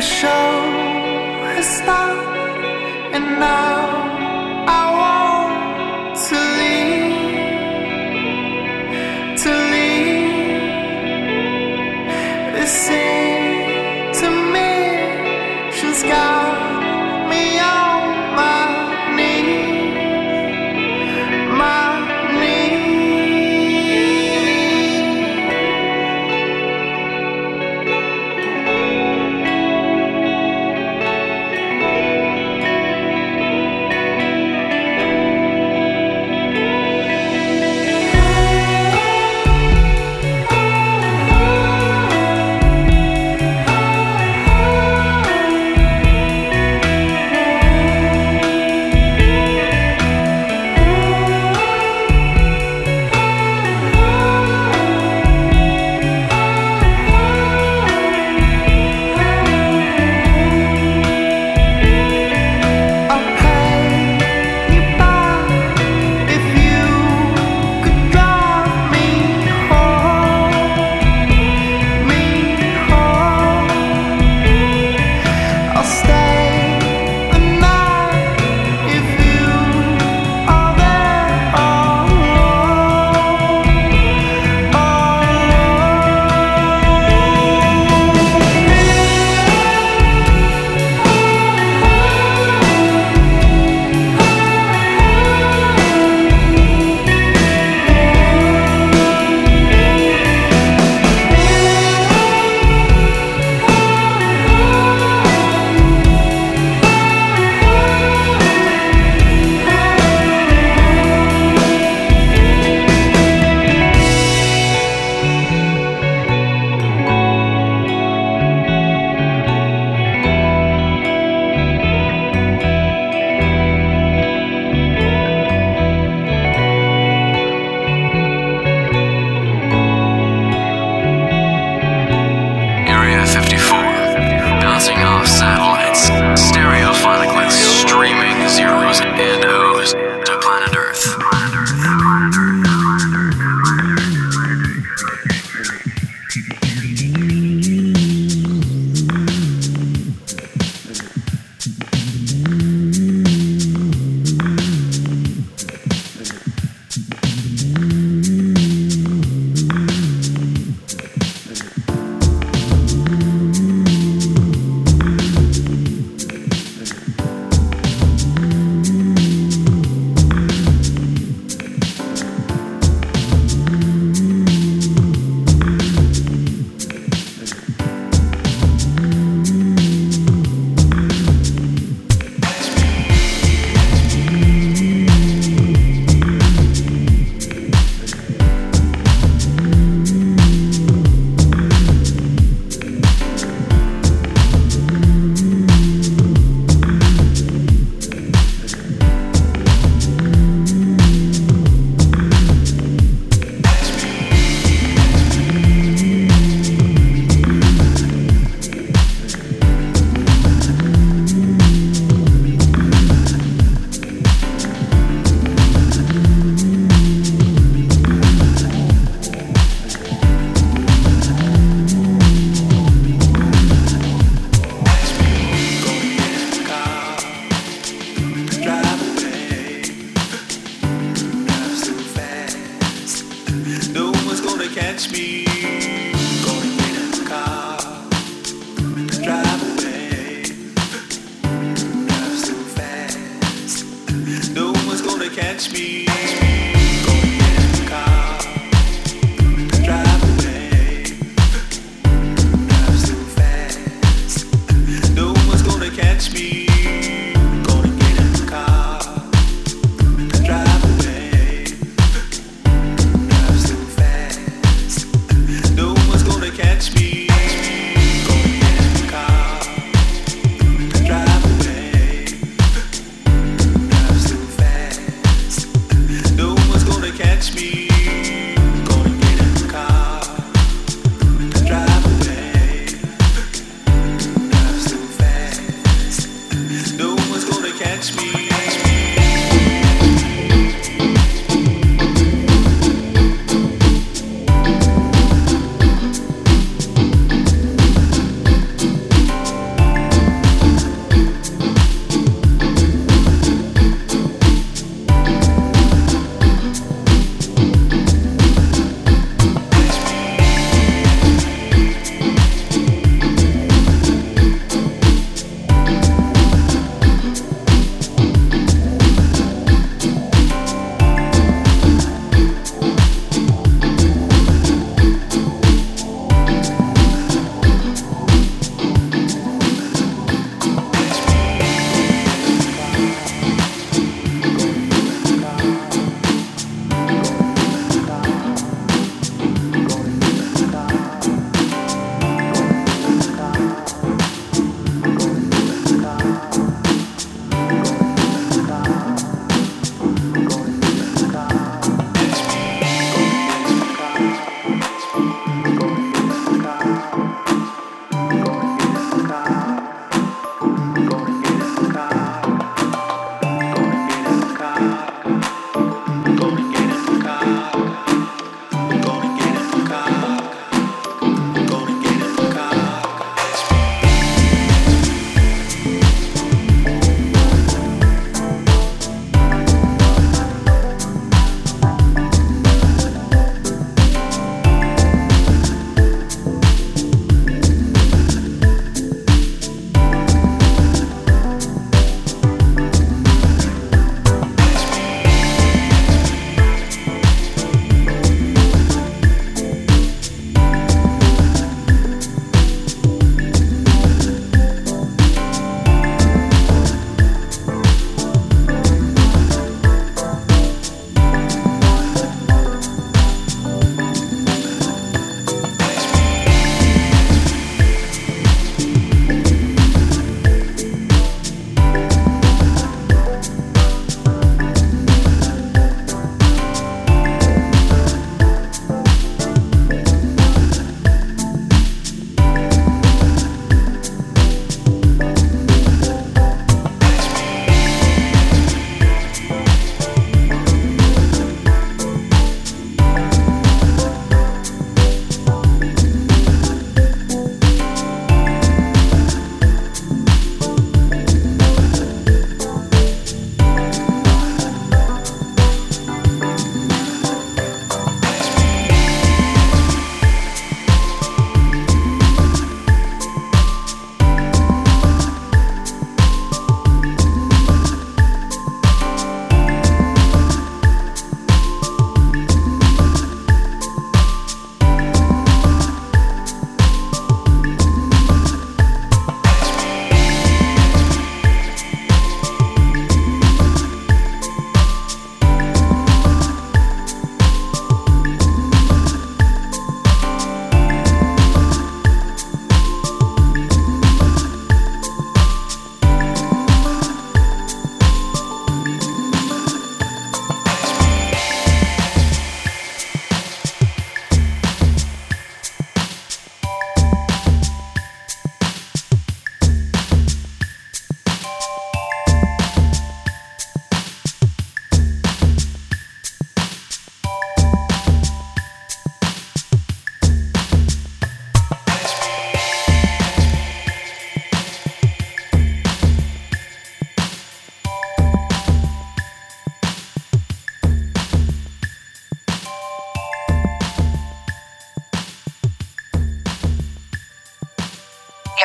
show has stopped, and now I want to leave. This intermission's got me on my knees, my knees.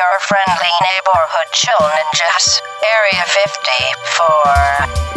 your friendly neighborhood chill ninjas. Area 54.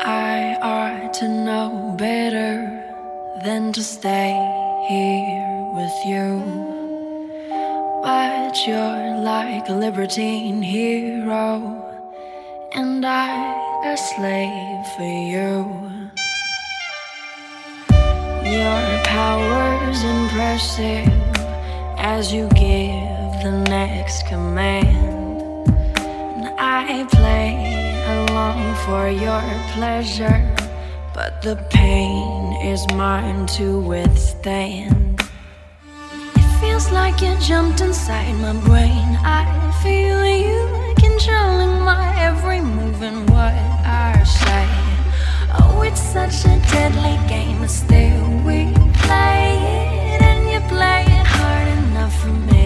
I ought to know better than to stay here with you. But you're like a libertine hero, and I a slave for you. Your power's impressive as you give the next command, and I play along for your pleasure, but the pain is mine to withstand. It feels like you jumped inside my brain. I feel you controlling my every move and what I say. Oh, it's such a deadly game, but still we play it, and you play it hard enough for me.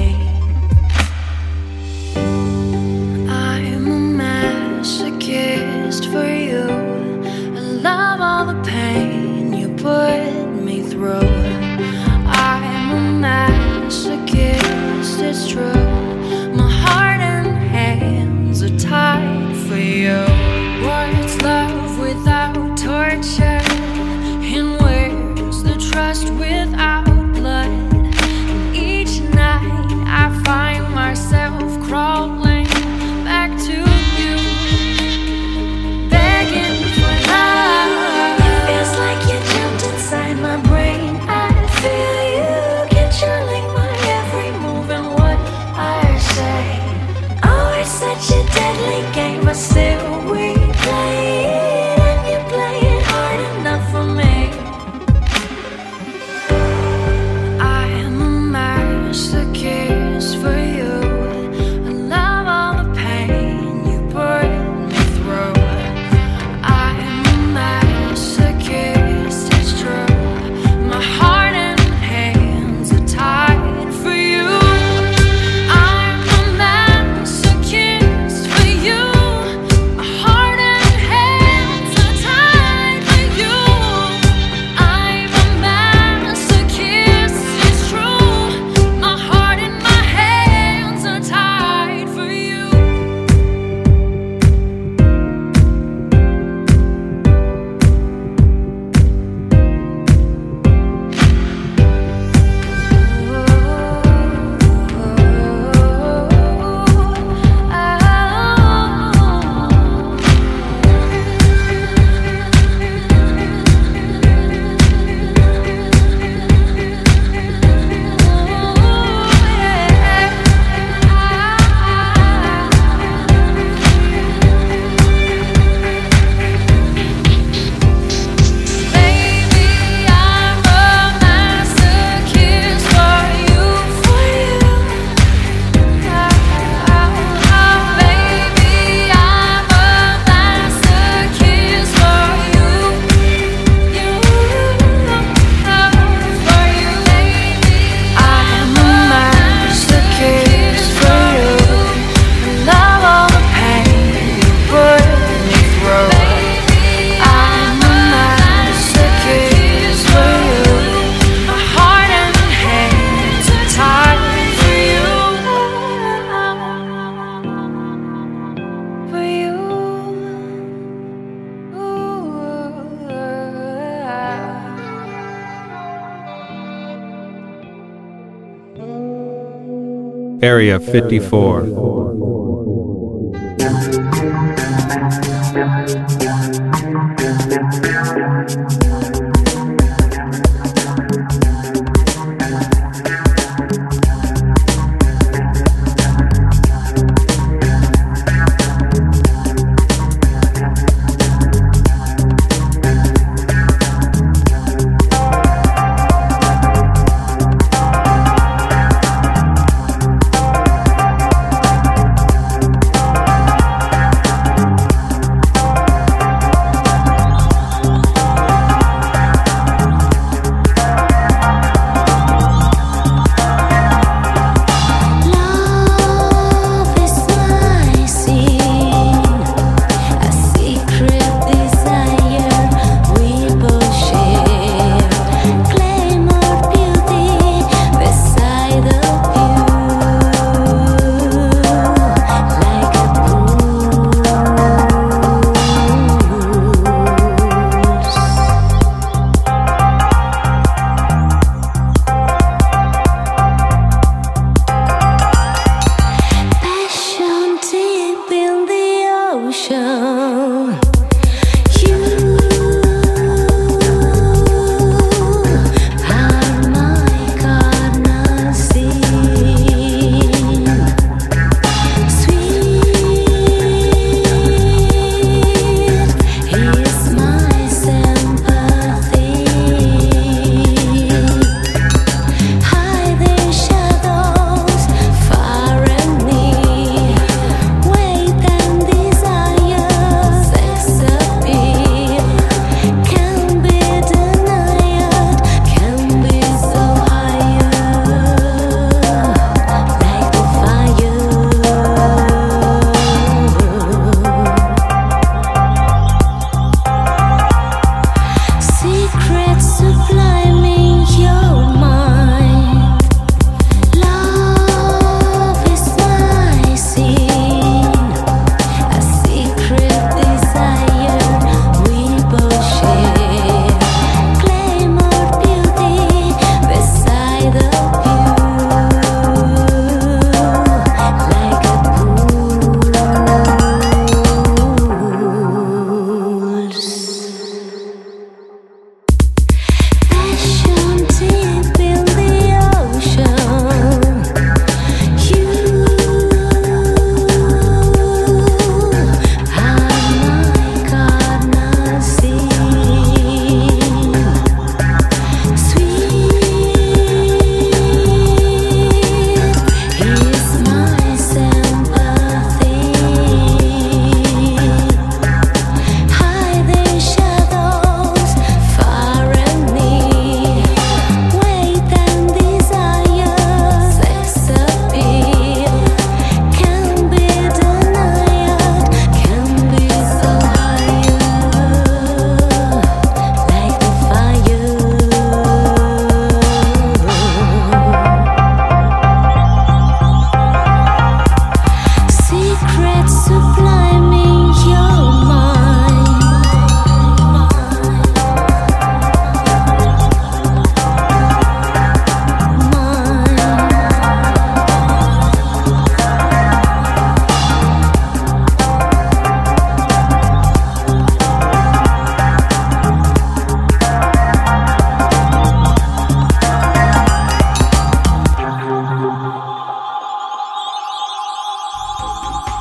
I'm a masochist for you. I love all the pain you put me through. I'm a masochist, it's true. My heart and hands are tied for you. What's love without torture? And where's the trust without blood? And each night I find myself crawling back to you, begging for love. It feels like you jumped inside my brain. I feel you controlling my every move and what I say. Oh, it's such a deadly game, but still we play it, and you play it hard enough for me. I am a masochist for you. I love all the pain you put me through. I am a masochist, it's true. My heart and hands are tied for you. I'm a masochist for you. My heart and hands are tied for you. I'm a masochist, it's true. My heart and my hands are tied for you. Baby, I'm a masochist for you, for you. Baby, I'm a masochist for you, you, for you. I'm a masochist for you. I love all the pain you put me through. I'm a masochist for you. My heart and hands are tied for you. For you. Area 54.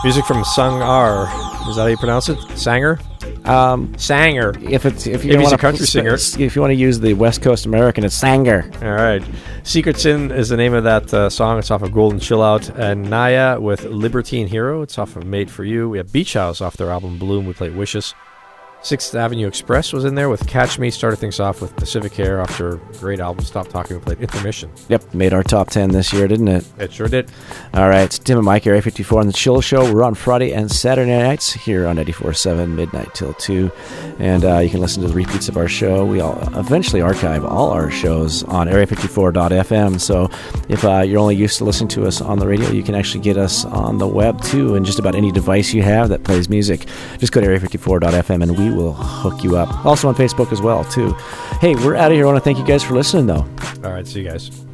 Music from Sung-R. Is that how you pronounce it? Sanger? Sanger. If you Maybe he's want a country singer. If you want to use the West Coast American, it's Sanger. All right. Secret Sin is the name of that song. It's off of Golden Chill Out. And Naya with Libertine Hero. It's off of Made for You. We have Beach House off their album Bloom. We played Wishes. 6th Avenue Express was in there with Catch Me. Started things off with Pacific Air after a great album. Stop Talking. We played Intermission. Yep, made our top 10 this year, didn't it? It sure did. All right, it's Tim and Mike, Area 54 on the Chill Show. We're on Friday and Saturday nights here on 94.7, midnight till 2. And you can listen to the repeats of our show. We all eventually archive all our shows on area54.fm. So if you're only used to listening to us on the radio, you can actually get us on the web too, and just about any device you have that plays music. Just go to area54.fm and we will hook you up. Also on Facebook as well too. Hey, we're out of here. I want to thank you guys for listening though. All right, see you guys.